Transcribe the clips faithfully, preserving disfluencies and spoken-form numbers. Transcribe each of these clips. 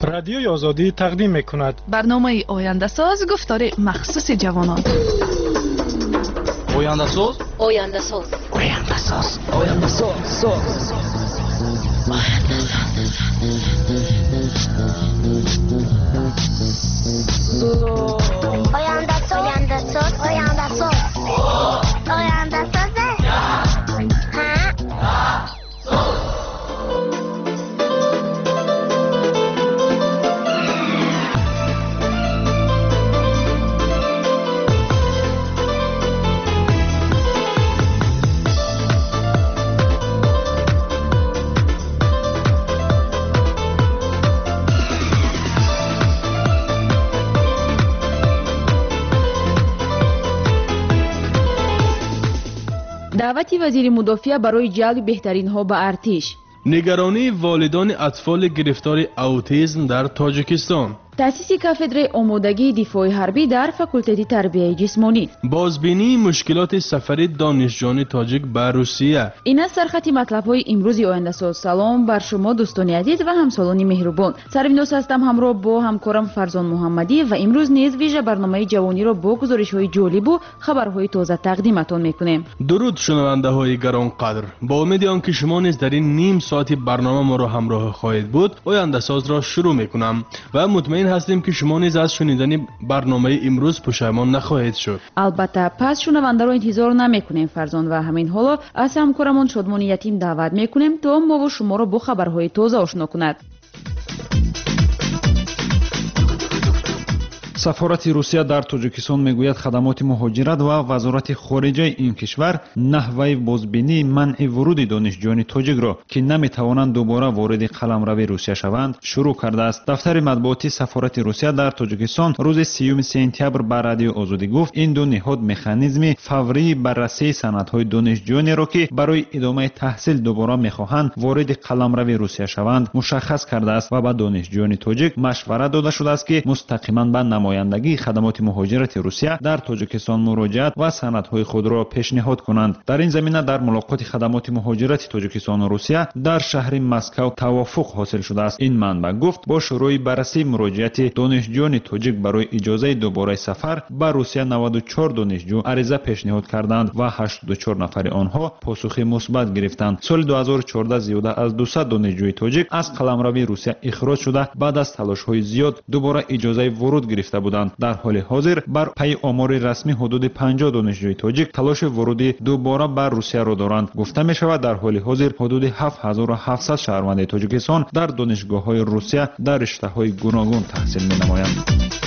رادیوی آزادی تقدیم می‌کند برنامه آینده ساز گفتار مخصوص جوانان. آینده ساز آینده ساز آینده ساز آینده ساز آینده ساز آینده ساز آینده ساز آینده ساز دعوت وزیر مدافع برای جلب بهترین ها به ارتش. نگرانی والدان اطفال گرفتار اوتیسم در تاجیکستان. تأسیس کافدره آمادگی دفاع حربی در فاکولته تربیت جسمانی. بازبینی مشکلات سفر دانشجویان تاجیک به روسیه. این است سرخط مطلب‌های امروز آینده ساز. سلام بر شما دوستان عزیز و همسالان مهربان. سرویناس هستم همراه با همکارم فرزان محمدی و امروز نیز ویژه برنامه جوانی را با گزارش‌های جالب و خبرهای تازه تقدیمتان می‌کنیم. درود شنونده‌های گرانقدر. با امید آنکه شما نیز در این نیم ساعتی برنامه ما را همراه خواهید بود، آینده ساز را شروع می‌کنم و مطمئن هستیم که شما نیز از شنیدن برنامه امروز پشیمان نخواهید شد. البته پس شنونده را انتظار نمی‌کنیم فرزان و همین حالا از همکارمون شادمان یتیم دعوت می‌کنیم تا ما و شما را با خبرهای تازه آشنا کند. سفارت روسیه در تاجیکستان میگوید خدمات مهاجرت و وزارت خارجه این کشور نحوه بازبینی منع ورود دانشجویان تاجیک را که نمیتوانند دوباره وارد قلمرو روسیه شوند شروع کرده است. دفتر مطبوعاتی سفارت روسیه در تاجیکستان روز سیوم سپتامبر به رادیو آزادی گفت این دو نهاد مکانیزم فوری بررسی سندهای دانشجویانی را که برای ادامه تحصیل دوباره میخواهند وارد قلمرو روسیه شوند مشخص کرده است و به دانشجویان تاجیک مشورت داده شده است که مستقیما به نمایندگی خدمات مهاجرت روسیه در تاجیکستان مراجعت و سندهای خود را پیشنهاد کنند. در این زمینه در ملاقات خدمات مهاجرت تاجیکستان و روسیه در شهر مسکو توافق حاصل شده است. این منبع گفت با شروع بررسی مراجعت دانشجویان تاجیک برای اجازه دوباره سفر به روسیه نود و چهار دانشجو عریضه پیشنهاد کردند و هشتاد و چهار نفر آنها پاسخ مثبت گرفتند. سال دو هزار و چهارده زیاده از دویست دانشجوی تاجیک از قلمرو روسیه اخراج شده بعد از تلاش‌های زیاد دوباره اجازه ورود گرفته بودند. در حال حاضر بر پای آمار رسمی حدود پنجاه دانشجوی تاجیک تلاش ورود دوباره بر روسیه را دارند. گفته می شود در حال حاضر حدود هفت هزار و هفتصد شهروند تاجیکستان در دانشگاه‌های روسیه در رشته‌های گوناگون تحصیل می‌نمایند.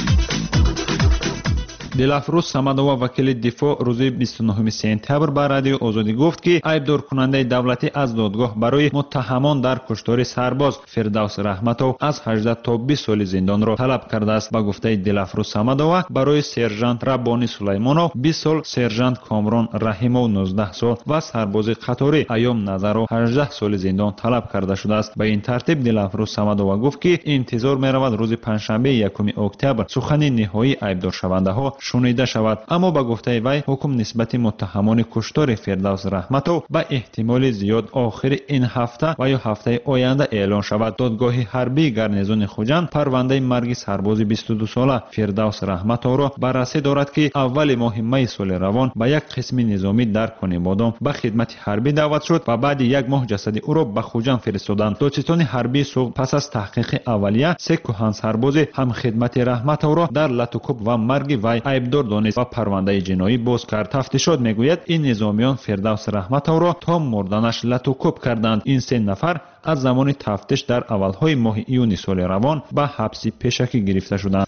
دلافروز صمدووا وکیل دفاع روز بیست و نهم سپتامبر به رادیو آزادی گفت که ایبدار کننده دولتی از دادگاه برای متهمان در کشتار سرباز فردوس رحمتوف از هجده تا بیست سال زندان را طلب کرده است. با گفته دلافروز صمدووا برای سرژانت ربانی سلیمانوف بیست سال، سرژانت کامران رحیموف نوزده سال و سرباز قطاری ایام نظرو هجده سال زندان طلب کرده شده است. به این ترتیب دلافروز صمدووا گفت که انتظار می‌رود روز پنجشنبه یکم اکتبر سخن نهایی ایبدار شونده‌ها شنیده شود. اما با گفته وی حکم نسبت متهمان کشتار فردوس رحمتوف به احتمال زیاد آخر این هفته و یا هفته آینده اعلان شود. دادگاه حربی گارنیزون خوجند پرونده مرگ سرباز بیست و دو ساله فردوس رحمتوف را بررسی دارد که اول ماه می سال روان به یک قسم نظامی در کنیبادام به خدمت حربی دعوت شد و بعد یک ماه جسد او را به خوجند فرستادند. دادستان حربی صبح پس از تحقیق اولیه سه کهن سرباز هم خدمت رحمتوف را در لطوکوب و مرگ وی ایبدار دانست و پرونده جنایی باز کرد. تفتیشات میگوید این نظامیان فردوس رحمتوف را تا مردنش لطوکوب کردند. این سه نفر از زمان تفتیش در اولهای ماه ایون سال روان به حبس پیشکی گرفته شدند.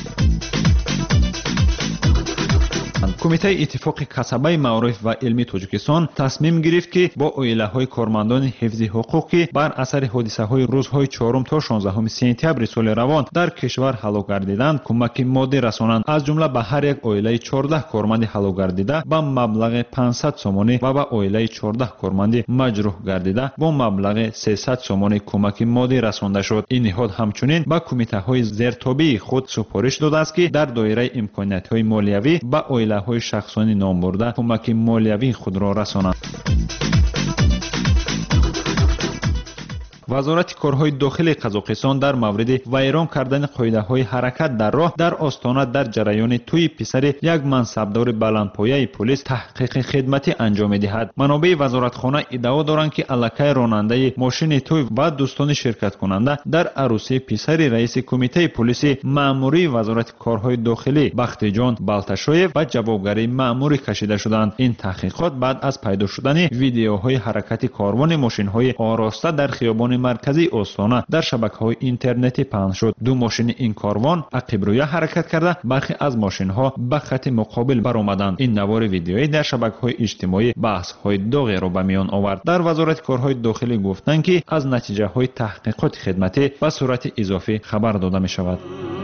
کمیته اتفاق کسبه معارف و علمی تاجیکستان تصمیم گرفت که با عائله‌های کارمندان حفظ حقوق که بر اثر حادثه‌های روزهای چهارم تا شانزدهم سپتامبر سال روان در کشور هلاک گردیدند کمک مادی رسانند. از جمله به هر یک عائله چهارده کارمند هلاک گردیده با مبلغ پانصد سومانی و به عائله چهارده کارمند مجروح گردیده با مبلغ سیصد سومانی کمک مادی رسانده شد. این نهاد همچنین به کمیته‌های زیرتابع خود سفارش داده است که در دایره امکانات‌های مالیوی به عائله‌های شخصانی نام برده کمک مالیوی خود را رسانند. وزارت کارهای داخلی قزاقستان در مورد ویران کردن قاعده‌های حرکت در راه در آستانه در جریان توی پسر یک منصبدار بلندپایه پلیس تحقیق خدمتی انجام می‌دهد. منابع وزارتخانه ادعا دارند که الکای راننده ماشین توی و دوستان شرکت کننده در عروسی پسر رئیس کمیته پلیس مأموری وزارت کارهای داخلی بختیجان بالتاشویف و جوابگری مأموری کشیده شدند. این تحقیقات بعد از پیدا شدن ویدیوهای حرکت کاروان ماشین‌های آراسته در خیابان مرکزی استان در شبکه‌های اینترنتی پخش شد. دو ماشین این کاروان عقب روی حرکت کرده، برخی از ماشین‌ها به خط مقابل برآمدند. این نوار ویدیویی در شبکه‌های اجتماعی بحث‌های داغی را به میان آورد. در وزارت کارهای داخلی گفتند که از نتیجه‌های تحقیقات خدمتی به صورت اضافی خبر داده می‌شود.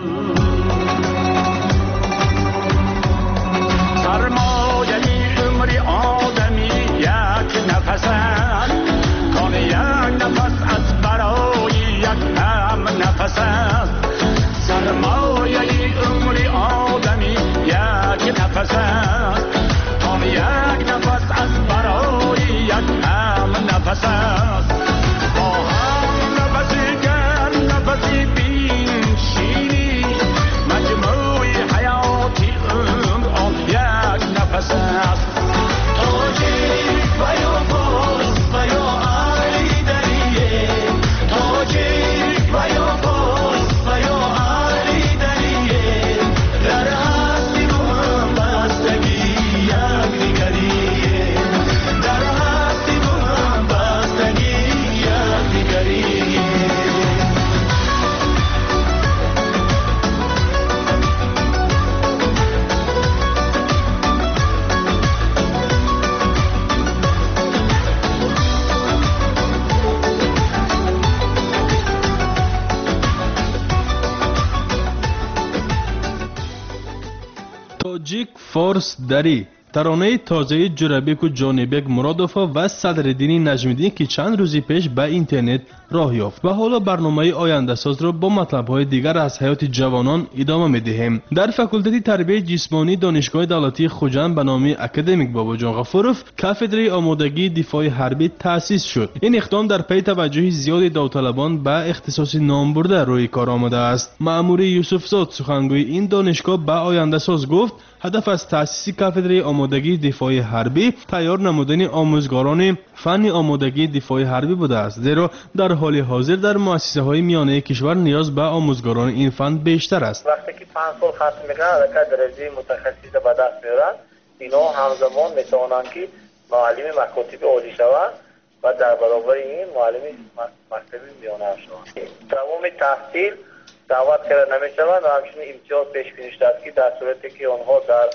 تاجیک فارس دری ترانه تازه جورابیک و جانبک مرادوفا و صدرالدین نجمیدین که چند روزی پیش به اینترنت راه یافت و حالا برنامه آینده ساز را با مطلب‌های دیگر از حیات جوانان ادامه می‌دهیم. در فاکولته تربیت جسمانی دانشگاه دولتی خوجند به نام اکادمیک باباجان غفورов کاتدرای آمادگی دفاع حربی تأسیس شد. این اقدام در پی توجه زیاد داوطلبان به اختصاص نام برده روی کار آمده است. مأمور یوسفزاد سخنگوی این دانشگاه به آینده ساز گفت هدف از تأسیس کاتدرای آمادگی دفاع حربی تیار نمودن آموزگاران فن آمادگی دفاع حربی بوده است، زیرا در حال حاضر در مؤسسه های میانه کشور نیاز به آموزگاران این فن بیشتر است. وقتی که پنج سال ختم میکنن در درجه متخصص به دست میارن، اینا همزمان میتوانند که معلم مکاتب عالی شوند و در برابر این معلم مکتب میانه شوند. تمام تحصیل دعوت کرده نمیشوند و همچنین امتیاز پیش بینی شده است که در صورتی که آنها در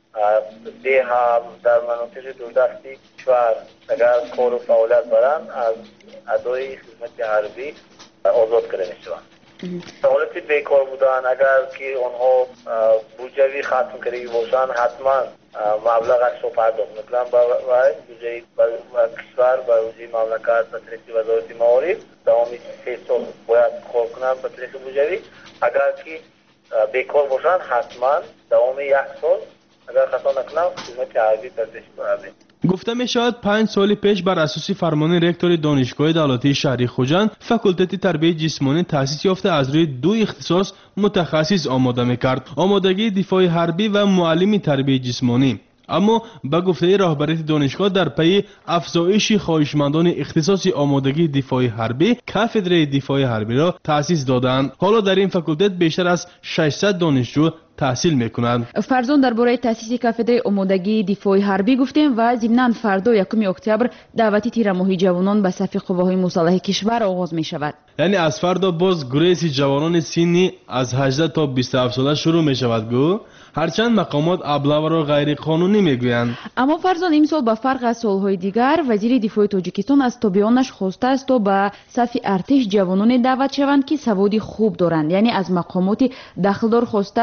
ده هم در مناطق دوردستی کشور اگر کار و فعالیت برند از ادای خدمت حربی آزاد کرده میشوند. حالت بیکار بودن اگر که آنها بودجه ختم کرده باشند حتما مبلغش رو پرداخت میکنن و بودجه کشور و بودجه مملکت به طریق وزارت معارف دوامی سه سال باید کار کنن به طریق بودجه. اگر که بیکار باشند حتما دوام یک سال اگر خطا نکنم خدمت حربی ترتیب کنند. گفته می شود پنج سال پیش بر اساس فرمان رکتور دانشگاه دولتی شهری خوجند فاکولته تربیت جسمانی تأسیس یافته از روی دو اختصاص متخصص آماده می کرد، آمادگی دفاع حربی و معلم تربیت جسمانی. اما به گفته رهبری دانشگاه در پی افزایش خواهشمندان اختصاص آمادگی دفاع حربی کاتدرای دفاع حربی را تأسیس دادند. حالا در این فاکولته بیشتر از ششصد دانشجو تحصیل میکنند. فرزان درباره تأسیس کاتدرای آمادگی دفاع حربی گفتیم و ضمناً فردا یکم اکتبر دعوت تیرماهی جوانان به صف قواهای مسلح کشور آغاز می شود. یعنی از فردا باز گریز جوانان سنی از هجده تا بیست و هفت ساله شروع می شود گو، هرچند مقامات ابله را غیر قانونی میگویند. اما فرزان امسال به فرق از سالهای دیگر وزیر دفاع تاجیکستان از تابعانش خواسته است تا به صف ارتش جوانان دعوت شوند که سواد خوب دارند. یعنی از مقامات دخلدار خواسته است بهتر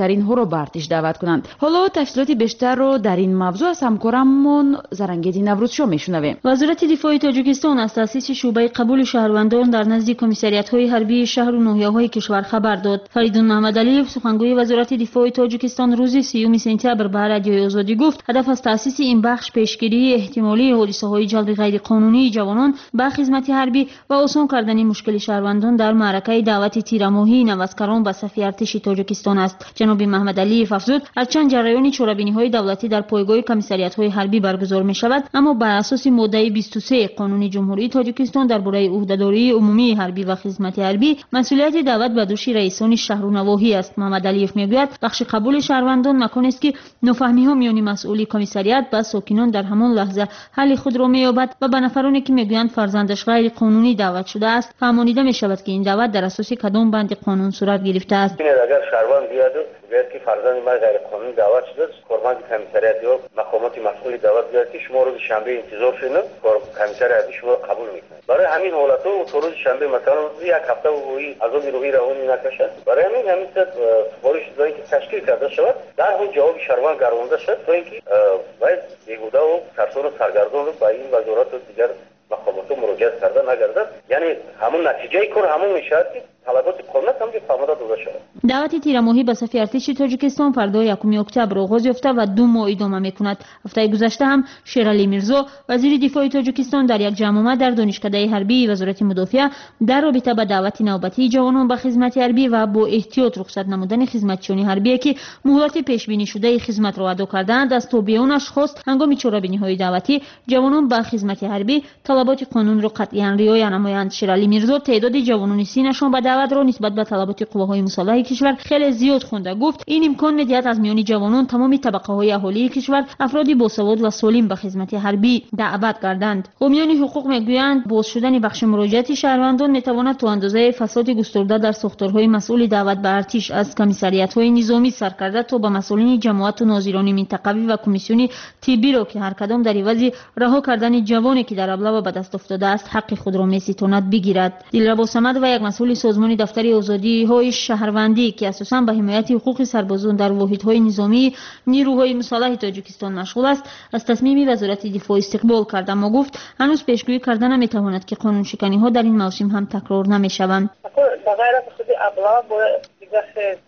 بهترین‌ها را به ارتش دعوت کنند. حالا تفصیلات بیشتر رو در این موضوع از همکارمون زرنگیدی نوروزشاه میشنویم. وزارت دفاع تاجیکستان از تأسیس شعبه قبول شهروندان در نزد کمیسریات‌های حربی شهر و ناحیه‌های کشور خبر داد. فریدون محمدعلیف سخنگوی وزارت دفاع تاجیکستان روز سیوم سپتامبر به رادیوی آزادی گفت هدف از تأسیس این بخش پیشگیری احتمالی حادثه‌های جلب غیرقانونی جوانان به خدمت حربی و آسان کردن مشکل شهروندان در معرکه دعوت تیرماهی نوسکران به صف ارتش تاجیکستان است. جناب محمدعلیف افزود هرچند جریان چوره‌بینی‌های دولتی در پایگاه کمیسریات‌های حربی برگزار می‌شود، اما بر اساس ماده بیست و سه قانون جمهوری تاجیکستان درباره عهده‌داری عمومی حربی و خدمت حربی مسئولیت دعوت به دوش رئیسان شهر و نواحی است. محمدعلیف میگوید بخش قبول شهروندان مکانی است که نفهمی‌ها میان مسئولی کمیسریات با ساکنان در همان لحظه حل خود را می‌یابد و به نفرانی که میگویند فرزندش غیر قانونی دعوت شده است فهمانیده می‌شود که این دعوت در اساس کدام بند قانون صورت گرفته است. اگر شهروند بیاد بیاد که فرزند ما غیر قانونی دعوت شده است، کارمند کمیسریات یا مقامات مسئول دعوت بیاد که شما روز شنبه انتظار شین، کمیسریات شما قبول میکنه. برای همین حالت تو روز شنبه مثلا یک هفته وی عذاب روحی روانی نکشه. برای همین همین سفارش دادن که تشکیل کرده شود در اون جواب شهروند گرمانده شد تا اینکه باید بیهوده و ترسان و سرگردان رو با این وزارت و دیگر مقامات مراجعه کرده نگردد، یعنی همون نتیجه کار همون میشه که طلبات قانون هم که فهمیده داده شده. دعوت تیرماهی به صف ارتش تاجیکستان فردا یکم اکتبر آغاز یافته و دو ماه ادامه میکند. هفته گذشته هم شیرعلی میرزا وزیر دفاع تاجیکستان در یک جمع در دانشکده حربی وزارت مدافع در رابطه با دعوت نوبتی جوانان به خدمت حربی و با احتیاط رخصت نمودن خدمتچیان حربی که مهلت پیش بینی شده خدمت را ادا کردند از تابعیانش خواست هنگام چوره‌بینی‌های دعوتی جوانان به خدمت حربی طلبات قانون را قطعاً رعایت نمایند. شیرعلی میرزا تعداد جوانان سینشان به دعوت را نسبت به طلبات قواهای مسلح کشور خیلی زیاد خونده. گفت این امکان می‌دهد از میان جوانان تمام طبقه‌های اهالی کشور افرادی باسواد و سالم به خدمت حربی دعوت گردند. حامیان حقوق میگویند باز شدن بخش مراجعت شهروندان میتواند تا اندازه فساد گسترده در ساختارهای مسئول دعوت به ارتش از کمیسریات‌های نظامی سرکرده تا به مسئولین جماعت و ناظران منطقوی و کمیسیون طبی را که هر کدام در عوض رها کردن جوانی که در ابله به دست افتاده است حق خود را می‌ستاند بگیرد. دلربا صمد و یک مسئول سازمان دفتر آزادی‌های شهروندی که اساساً به حمایت حقوق سربازان در واحدهای نظامی نیروهای مسلح تاجیکستان مشغول است از تصمیم وزارت دفاع استقبال کرد، اما گفت هنوز پیشگویی کردن نمی‌تواند که قانون شکنی‌ها در این موسم هم تکرار نمی‌شوند. بغیر از خود ابلا با دیگر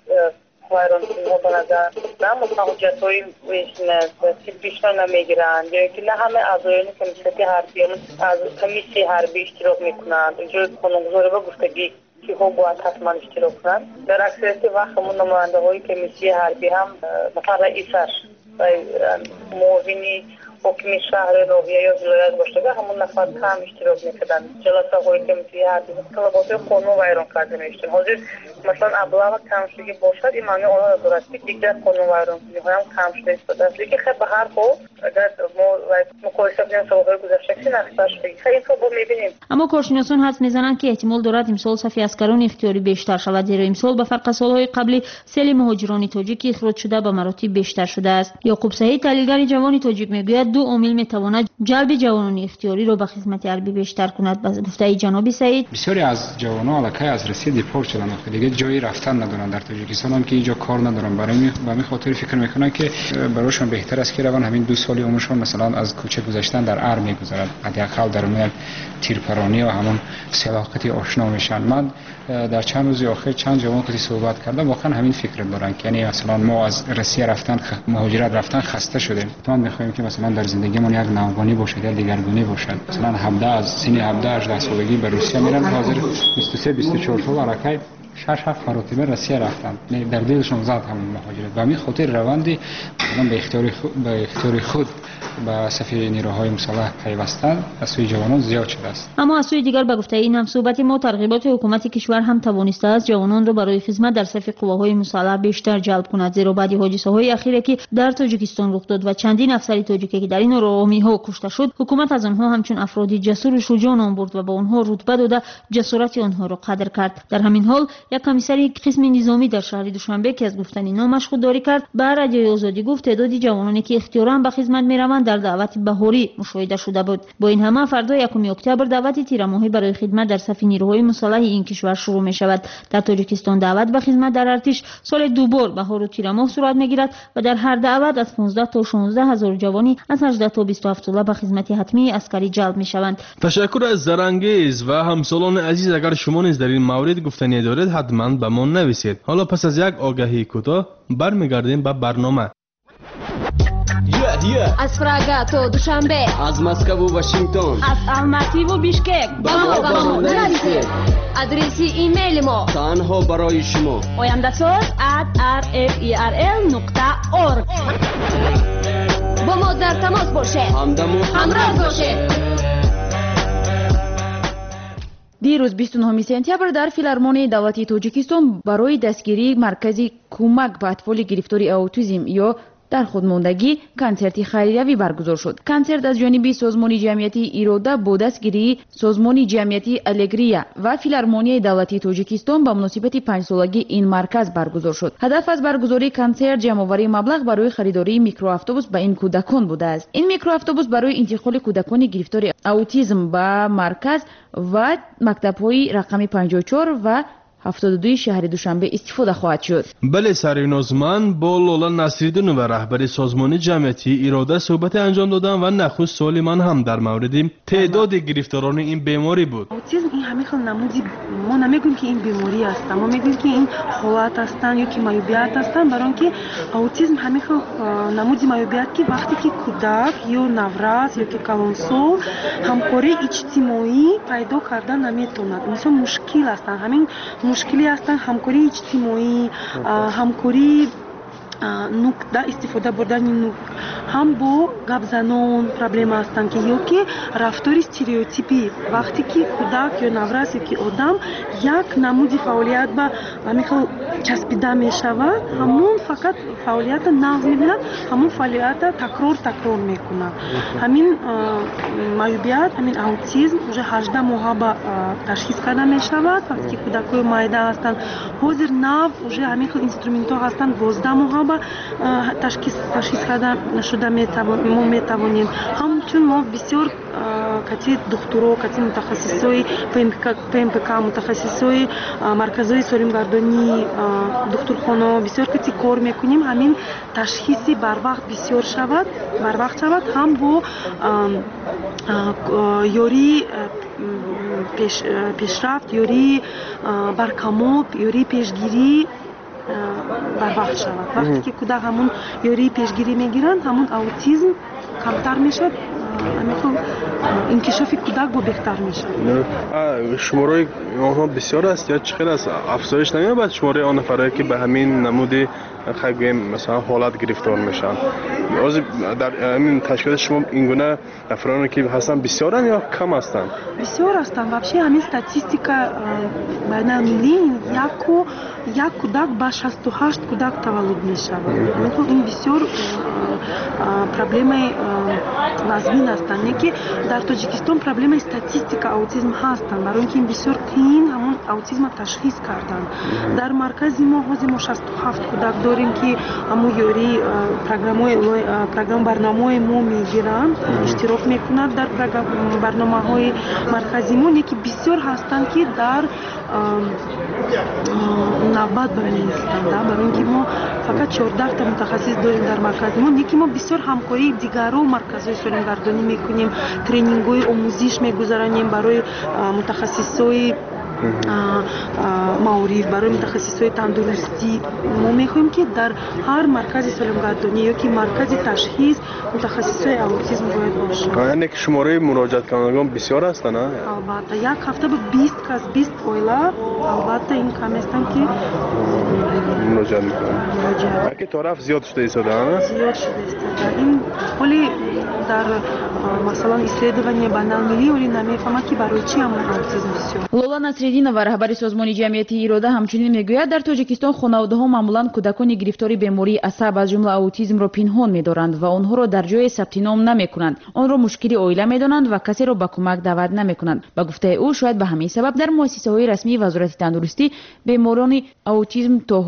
وایران ما بنظر نه متوجه‌های بیشتر نمیگیرند یا که نه همه اعضایان کمیته حربی از کمیته حربی اشتراک میکنند. اینجا قانونگذاری با گفتگی که ها باید حتما اشتراک کنند. در اکثریت وقت همون نماینده های کمیته حربی هم مثلا رئیسش و معاونی حکم شهر ناحیه یا ولایت باشه همون نفر هم اشتراک میکردن. جلسه های کمیته حربی طلبات قانون ویران کرده میشتن. حاضر مثلا ابلاغ کمشدگی باشد این معنی آنها ندارد که دیگر قانون ویران کنی های هم کمشده استفاده است. لیکن خیلی به هر حال اگر ما مقایسه کنیم سابقه گذشته که نقصش بگیم خیلی این رو میبینیم. اما کارشناسان حدس میزنند که احتمال دارد امسال صف اسکران اختیاری بیشتر شود، زیرا امسال به فرق سالهای قبلی سیل مهاجران تاجیک اخراج شده به مراتب بیشتر شده است. یعقوب سعید تحلیلگر جوان تاجیک میگوید دو عامل میتواند جلب جوانان اختیاری را به خدمت حربی بیشتر کند. به گفته جناب سعید بسیاری از جوانان علاقه از روسیه دیپورت شدن و دیگه جایی رفتن ندارن در تاجیکستان هم که اینجا کار ندارن. برای می به همین خاطر فکر میکنن که برایشان بهتر است که روان همین دو سالی عمرشون مثلا از کوچه گذشتن در ار میگذرد، حداقل در اون تیرپرانی و همون سلاقتی آشنا میشن. من در چند روز اخیر چند جوان که صحبت کردم واقعا همین فکر دارن که یعنی مثلا ما از روسیه رفتن خ... مهاجرت رفتن خسته شدیم. ما میخوایم که مثلا در زندگیمون یک نوگانی باشه یا دیگرگونی باشه. مثلا هفده از سن هفده هجده سالگی به روسیه میرن، حاضر بیست و سه بیست و چهار سال علاقه شش هفت مرتبه روسیه رفتن. در دلشون زد همون مهاجرت. و همین خاطر روندی مثلا به اختیار خود به اختیار خود با صف نیروهای مسلح پیوستن از سوی جوانان زیاد شده است. اما از سوی دیگر به گفته این هم صحبت ما ترغیبات حکومت کشور هم توانسته است جوانان را برای خدمت در صف قواهای مسلح بیشتر جلب کند، زیرا بعد حادثه‌های اخیری که در تاجیکستان رخ داد و چندین افسر تاجیکی که در این راهمی‌ها کشته شد، حکومت از آنها همچون افرادی جسور و شجاع نام برد و با آنها رتبه داده جسارت آنها را قدر کرد. در همین حال یک کمیسر قسم نظامی در شهر دوشنبه که از گفتن نامش خودداری کرد به رادیوی آزادی گفت تعدادی جوانانی که اختیاراً به خدمت می‌روند дар даъвати баҳорӣ мушоҳида шуда буд. бо ин ҳама фардо якуми октябр даъвати тирамоҳӣ барои хидмат дар сафи нирӯҳои мусаллаҳи ин кишвар шурӯъ мешавад. дар тоҷикистон даъват ба хизмат дар артиш соли ду бор баҳору тирамоҳ сурат мегирад ва дар ҳар даъват аз понздаҳ то шонздаҳ ҳазор ҷавонӣ аз ҳаждаҳ то бисту ҳафт сола ба хизмати ҳатмии аскарӣ ҷалб мешаванд. ташаккур аз Зарангез ва ҳамсолони азиз. агар шумо низ дар ин маврид гуфтание доред ҳатман ба мо нависед. ҳоло пас аз як огаҳии кӯтоҳ бармегардем ба барнома. Аз Прага то Душанбе, аз Москву Вашингтон, аз Алмативу Бишкек ба мо ба мо нависед. Адреси имейли мо танҳо барои шумо oyandasоз at r f e r l нуқта org. бо мо дар тамос бошед, ҳамдамо ҳамроҳ бошед. дирӯз бисту нӯҳуми сентябр дар филармонияи давлатии тоҷикистон барои дастгирии маркази кӯмак ба атфоли гирифтори аутизм ё дар худмондагӣ консерти хайриявӣ баргузор шуд. консерт аз ҷониби созмони ҷамъиятии ирода бо дастгирии созмони ҷамъиятии алегрия ва филармонияи давлатии тоҷикистон ба муносибати панҷсолагии ин марказ баргузор шуд. ҳадаф аз баргузории консерт ҷамъоварии маблағ барои харидории микроавтобус ба ин кӯдакон будааст. ин микроавтобус барои интиқоли кӯдакони гирифтори аутизм ба марказ ва мактабҳои рақами панҷоҳ и чор ва ҳафтоду ду шаҳри Душанбе истифода хоҳад шуд. бале сарвиноз, ман бо Лола Насриддинова раҳбари созмони ҷамъиятии ирода суҳбате анҷом додам ва нахуст суоли ман ҳам дар мавриди теъдоди гирифторони ин беморӣ буд. аутизм ин ҳамин хел намуди, мо намегӯем ки ин беморӣ аст, мо мегӯем ки ин ҳолат астанд ё ки маъюбият астанд, барои он ки аутизм ҳамин хел намуди маъюбият ки вақте ки кӯдак ё наврас ё ки калонсол ҳамкории иҷтимоӣ пайдо карда наметавонад. инсон мушкил астанд, ҳамин мушкилӣ ҳастанд ҳамкории иҷтимоӣ, ҳамкории нукта истифода бурдани нук, ҳам бо гапзанон проблема ҳастанд ки ё ки рафтори стереотипӣ вақте ки кӯдак ё наврас ё ки одам як намуди фаъолият ба ҳамин хел часпида мешавад, ҳамон фақат фаъолията нав мебинад, ҳамон фаъолията такрор такрор мекунад. ҳамин маъюбият, ҳамин аутизм уже ҳаждаҳ моҳа ба ташхис карда мешавад. вақте ки кӯдакҳои майда ҳастанд, ҳозир нав уже ҳамин хел инструментҳо ҳастанд, дуздаҳ моҳа ба ташхис ташхис карда шуда мо метавонем. ҳамчун мо бисёр кати духтуро, кати мутахассисои пэ эм пэ ка, мутахассисои марказҳои солимгардонӣ, духтурхона бисёр кати кор мекунем, ҳамин ташхиси барвақт бисёр шавад, барвақт шавад, ҳам бо ёрии пешрафт, ёрии баркамол, ёрии пешгирӣ барвақт шавад. вақте ки кӯдак ҳамон ёрии пешгирӣ мегиранд, ҳамон аутизм камтар мешавад, инкишофи кӯдак бо беҳтар мешавад. шумораи онҳо бисёр аст ё чӣ хел аст? афзоиш намеёбад шумораи он нафарое ки ба ҳамин намуди хай гӯем масалан ҳолат гирифтор мешаванд? ҳозир дар ҳамин ташкилоти шумо ин гуна нафароне ки ҳастанд бисёранд ё кам ҳастанд? бисёр ҳастанд. вообще ҳамин статистика байналмиллӣ яку як кӯдак ба шасту ҳашт кӯдак таваллуд мешавад. ин бисёр проблемаи вазмин ҳастанд. не ки дар Тоҷикистон проблемаи статистика аутизм ҳастанд, барои он ки ин бисёр қиин ҳамон аутизма ташхис кардан. дар маркази мо ҳозир мо шасту ҳафт кӯдак дорем ки ҳамон ёрии программаи программ барномаҳои мо мегиранд, иштирок мекунанд дар барномаҳои маркази мо. не ки бисёр ҳастанд ки дар навбат ба меистанд, барои он ки мо фақат чордаҳ та мутахассис дорем дар маркази мо. не ки мо бисёр ҳамкории дигару марказҳои солимгардонӣ мекунем, тренингҳои омӯзиш мегузаронем барои мутахассисои маориф, барои мутахассисои тандурустӣ. мо мехоҳем ки дар ҳар маркази солимгардонӣ ё ки маркази ташхис мутахассисои аутизм бояд бошад. яъне ки шумораи муроҷиаткунандагон бисёр ҳастанд? албатта як ҳафта ба бист кас, бист оила, албатта ин кам ҳастанд ки муроҷиат мекунанд. ки то рафт зиёд шуда истодаанд? зиёд шуда истодаанд. ин ҳоли дар масалан исследования байналмиллӣ ҳоли намефаҳмад ки барои чӣ ҳамон аутизм бисёр. Лола Насриддинова раҳбари созмони ҷамъиятии ирода ҳамчунин мегӯяд, дар Тоҷикистон хонаводаҳо маъмулан кӯдакони гирифтори бемории асаб аз ҷумла аутизмро пинҳон медоранд ва онҳоро дар ҷое сабти ном намекунанд. онро мушкили оила медонанд ва касеро ба кӯмак даъват намекунанд. ба гуфтаи ӯ, шояд ба ҳамин сабаб дар муассисаҳои расмии вазорати тандурустӣ беморони аутизм то ҳол сабти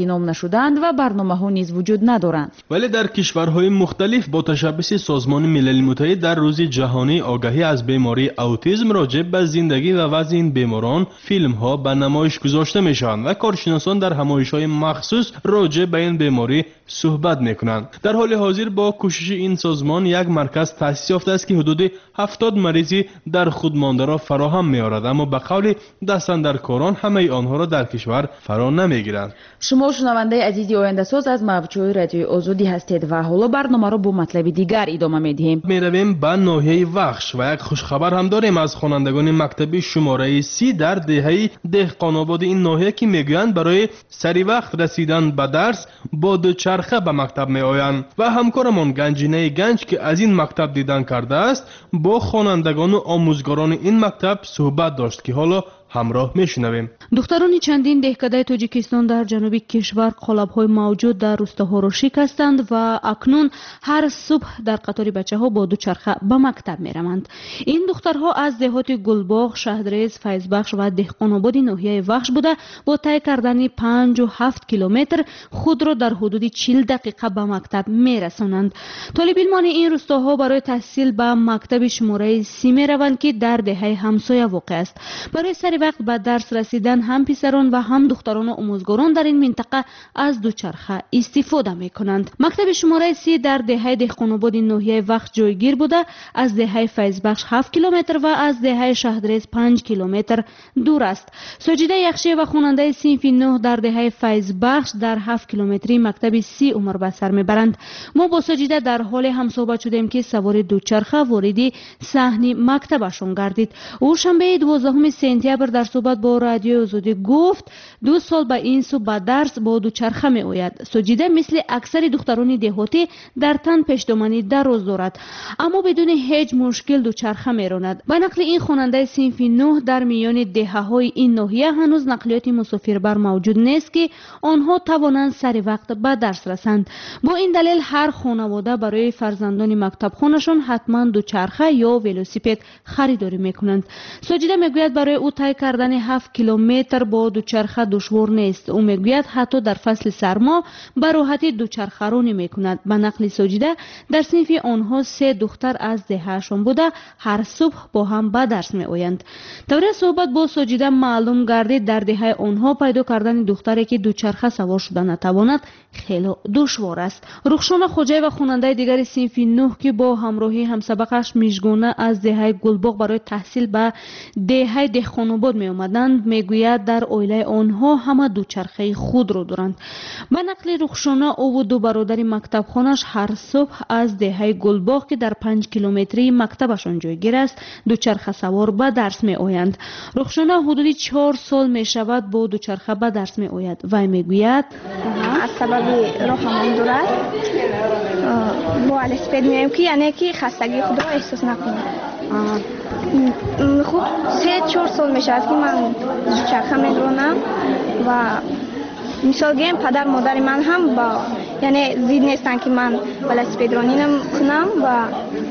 نام نشدند و برنامه‌ها نیز وجود ندارند. ولی در کشورهای مختلف با تشبث سازمان ملل متحد در روز جهانی آگاهی از بیماری اوتیسم راجع به زندگی و وضع این بیماران فیلم ها به نمایش گذاشته میشوند و کارشناسان در همایش‌های مخصوص راجع به این بیماری صحبت میکنند. در حال حاضر با کوشش این سازمان یک مرکز تأسیس یافته است که حدود هفتاد مریضی در خود مانده را فراهم می‌آورد، اما به قول دستاندرکاران همه آنها را در کشور فرا نمیگیرند. شما شنونده عزیزی آینده ساز از موجهای رادیوی آزادی هستید و حالا برنامه را با مطلب دیگر ادامه میدهیم. میرویم به ناحیه وخش و یک خوشخبر هم داریم از خوانندگان مکتب شماره سی در دهه دهقان‌آباد این ناحیه که میگویند برای سری وقت رسیدن به درس با دوچرخه به مکتب میآیند و همکارمان گنجینه گنج که از این مکتب دیدن کرده است با خوانندگان و آموزگاران این مکتب صحبت داشت که حالا همراه میشنویم. دختران چندین دهکده تاجیکستان در جنوب کشور قالب‌های موجود در روستاها را شکستند و اکنون هر صبح در قطار بچه‌ها با دوچرخه به مکتب میروند. این دخترها از دهات گلباغ، شهدریز، فیضبخش و دهقان‌آباد ناحیه وخش بوده با طی کردن پنج و هفت کیلومتر خود را در حدود چهل دقیقه به مکتب میرسانند. طالب علمان این روستاها برای تحصیل به مکتب شماره سی میروند که در دهه همسایه واقع است. برای سری وقت به درس رسیدن هم پسران و هم دختران و آموزگاران در این منطقه از دوچرخه استفاده می کنند. مکتب شماره سی در دهه دهقان‌آباد ناحیه وخش جایگیر بوده، از دهه فیضبخش هفت کیلومتر و از دهه شهدریز پنج کیلومتر دور است. ساجده یخشی و خواننده صنف نه در دهه فیضبخش در هفت کیلومتری مکتب سی عمر به سر میبرند. ما با ساجده در حال همصحبت شدیم که سوار دوچرخه وارد صحن مکتبشون گردید. او شنبه دوازدهم سپتامبر در صحبت با رادیو آزادی گفت دو سال به این سو به درس با دوچرخه می آید. سجیده مثل اکثر دختران دهاتی در تن پشتومنی دراز دارد، اما بدون هیچ مشکل دوچرخه می راند. به نقل این خواننده صنف نه در میان دهه های این ناحیه هنوز نقلیات مسافربر موجود نیست که آنها توانند سر وقت به درس رسند. با این دلیل هر خانواده برای فرزندان مکتب خانشان حتما دوچرخه یا ولوسیپد خریداری میکنند. سجیده میگوید برای او طی کردن هفت کیلومتر با دوچرخه دشوار نیست. او میگوید حتی در فصل سرما به راحتی دوچرخه رانی میکند. به نقل سجیده در صنف آنها سه دختر از دههشان بوده هر صبح با هم به درس میآیند. دوره صحبت با سجیده معلوم گردید در دهه آنها پیدا کردن دختری که دوچرخه سوار شده نتواند خیلی دشوار است. رخشان خوجای و خواننده دیگر صنف نه که با همراهی همسبقش میژگونه از دهه گلباغ برای تحصیل به دهه دهقان‌آباد می آمدند میگوید در عائله آنها همه دوچرخه خود را دارند. به نقل رخشانه او و دو برادر مکتب خانش هر صبح از دهه گلباغ که در پنج کیلومتری مکتبشان جایگیر است دوچرخه سوار به درس می آیند. رخشانه حدود چهار سال می شود با دوچرخه به درس می آید و میگوید از سبب راهمان دور است با ولسپد میایم که یعنی که خستگی خود را احساس نکنم. خب سه چهار سال میشه است که من دوچرخه میرانم و مثال گیم پدر مادر من هم با یعنی زید نیستن که من ولسپد رانی کنم و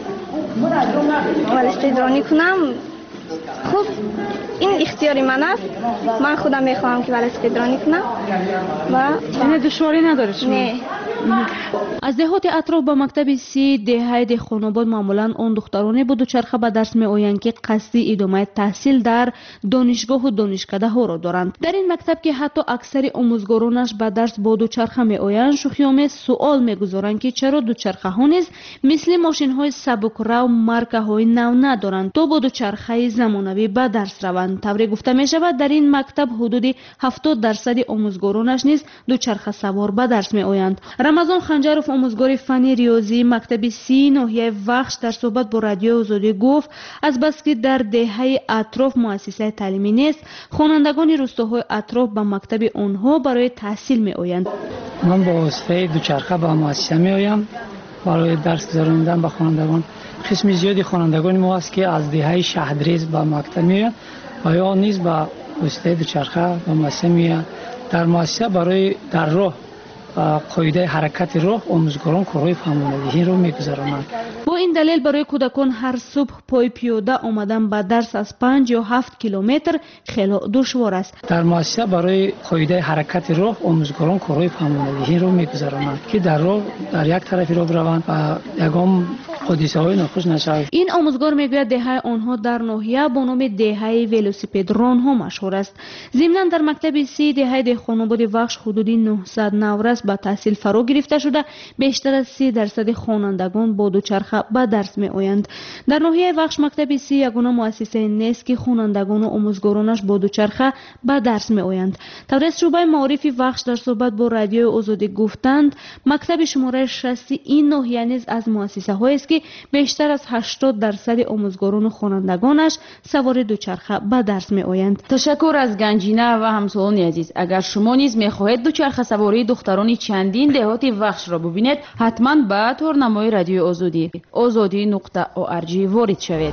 ولسپد رانی کنم. خب این اختیاری من است، من خودم میخواهم که ولسپد رانی کنم و یعنی دشواری نداره شما؟ نه. از دهات اطراف به مکتب سی دهه دهقان‌آباد معمولا آن دخترانی با دوچرخه به درس می آیند که قصد ادامه تحصیل در دانشگاه و دانشکده ها را دارند. در این مکتب که حتی اکثر آموزگارانش به درس با دوچرخه می آیند شوخی‌آمیز سوال میگذارند که چرا دوچرخه ها نیز مثل ماشین های سبک‌رو مارکه های نو ندارند تا با دوچرخه زمانوی به درس روند. طوری گفته می شود در این مکتب حدود هفتاد درصد آموزگارانش نیز دوچرخه سوار به درس می آیند. رمضان خنجرов آموزگار فنی ریاضی مکتب سی ناحیه وخش در صحبت با رادیو آزادی گفت از بس که در دهه اطراف مؤسسه تعلیمی نیست خوانندگان روستاهای اطراف به مکتب آنها برای تحصیل می آیند. من با واسطه دوچرخه به مؤسسه می آیم برای درس گذراندن به خوانندگان. قسم زیادی خوانندگان ما است که از دهه شهدریز به مکتب می آیند و یا نیز به واسطه دوچرخه به مؤسسه می آیند. در مؤسسه برای در راه قاعده حرکت راه آموزگاران کارهای فهماندهی رو میگذرانند. با این دلیل برای کودکان هر صبح پای پیاده آمدن به درس از پنج یا هفت کیلومتر خیلی دشوار است. در مؤسسه برای قاعده حرکت راه آموزگاران کارهای فهماندهی رو میگذرانند که در راه در یک طرفی راه بروند و یگام حادثه های ناخوش نشود. این آموزگار میگوید دهه آنها در ناحیه با نام دهه ولوسیپدران ها مشهور است. ضمناً در مکتب سی دهه دهقان‌آباد وخش حدودی نهصد نورس به تحصیل فرا گرفته شده، بیشتر از سی درصد خوانندگان با دوچرخه به درس می آیند. در ناحیه وخش مکتب سی یگانه مؤسسه نیست که خوانندگان و آموزگارانش با دوچرخه به درس می آیند. تدریس شعبه معارف وخش در صحبت با رادیو آزادی گفتند مکتب شماره شصت این ناحیه نیز از مؤسسه هایی است که بیشتر از هشتاد درصد آموزگاران و خوانندگانش سوار دوچرخه به درس می آیند. تشکر از گنجینه و همسالان عزیز. اگر شما نیز می خواهید دوچرخه سواری دختران چندین دهات وخش را ببینید، حتما به تورنمای رادیو آزادی آزادی نقطه او ار جی وارد شوید.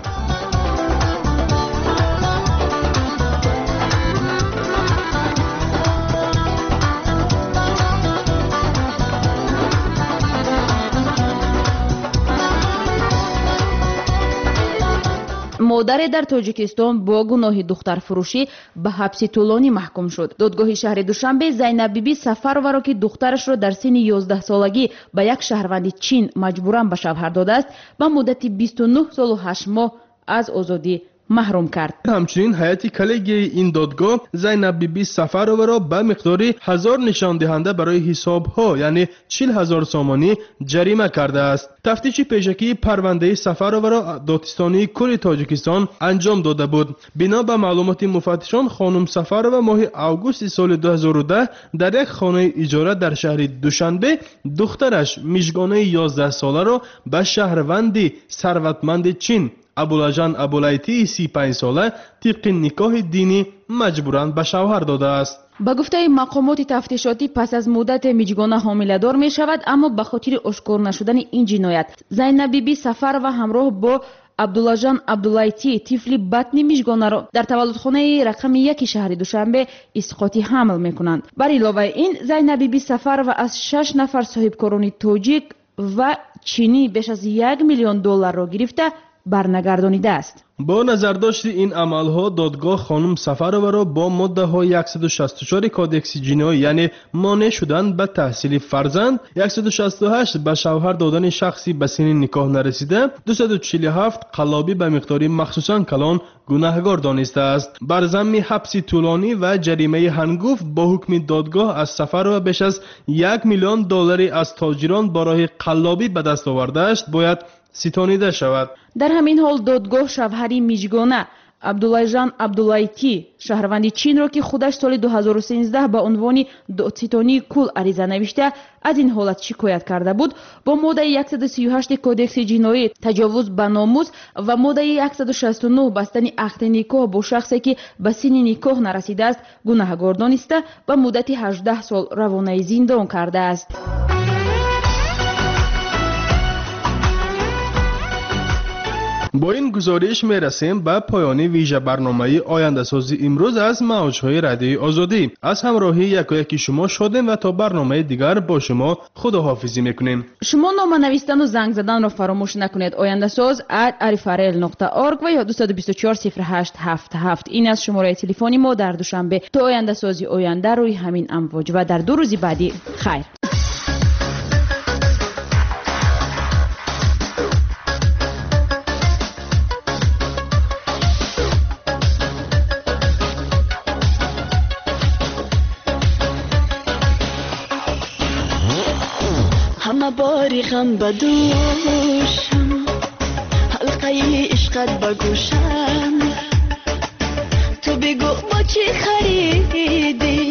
مادر در تاجیکستان با گناه دختر فروشی به حبس طولانی محکوم شد. دادگاه شهر دوشنبه زینب بیبی سفرова را که دخترش را در سن یازده سالگی به یک شهروند چین مجبوراً به شوهر داده است، به مدت بیست و نه سال و هشت ماه از آزادی محروم کرد. همچنین هیئت کلیگی این دادگاه زینب بیبی سفرova را به مقدار هزار نشان دهنده برای حساب ها یعنی چهل هزار سامانی جریمه کرده است. تفتیش پیشکی پرونده سفرova را دادستانی کل تاجیکستان انجام داده بود. بنا به معلومات مفتشان خانم سفرova ماه اوگوست سال دو هزار و ده در یک خانه اجاره در شهر دوشنبه دخترش میشگانه یازده ساله را به شهروندی ثروتمند چین ابولاجان ابولایتی سی و پنج ساله طبق نکاح دینی مجبوراً به شوهر داده است. با گفته مقامات تفتیشاتی پس از مدت میجگانه حامله‌دار می شود، اما به خاطر اشکار نشدن این جنایت زینب بیبی سفر و همراه با عبدالله عبدالایتی طفل بطن میجگانه را در تولدخانه رقم یک شهر دوشنبه اسقاطی حمل میکنند. بر علاوه این زینب بیبی سفر و از شش نفر صاحبکاران تاجیک و چینی بیش از یک میلیون دلار را گرفته برنگردانیده است. با نظرداشت این عملها دادگاه خانم سفرova را با ماده های صد و شصت و چهار کودکس جنایی یعنی مانع شدن به تحصیل فرزند، صد و شصت و هشت به شوهر دادن شخصی به سن نکاح نرسیده، دویست و چهل و هفت قلابی به مقدار مخصوصاً کلان گناهکار دانسته است. بر ضمن حبس طولانی و جریمه هنگفت با حکم دادگاه از سفرova بیش از یک میلیون دلاری از تاجران برای قلابی به دست آورده است باید ستانیده شود. در همین حال دادگاه شوهری میجگانه عبدالله جان عبدالایتی شهروند چین را که خودش سال دو هزار و سیزده به عنوان دادستانی کل عریضه نوشته از این حالت شکایت کرده بود، با ماده صد و سی و هشت کودکس جنایی تجاوز به ناموس و ماده صد و شصت و نه بستن عقد نکاح با شخصی که به سن نکاح نرسیده است گناهکار دانسته به مدت هجده سال روانه زندان کرده است. با این گزارش می رسیم به پایان ویژه برنامه آینده سازی امروز از موجهای رادیو آزادی. از همراهی یکایک شما شادیم و تا برنامه دیگر با شما خداحافظی میکنیم. شما نام نوشتن و زنگ زدن را فراموش نکنید. آینده ساز ات ارفرل نقطه ارگ و یا دو دو چهار صفر هشت هفت هفت این از شماره تلفنی ما در دوشنبه. تا آینده سازی آینده روی همین امواج و در دو روز بعدی خیر. همه باری غم بدوشم حلقه عشقت بگوشم تو بگو با چی خریدی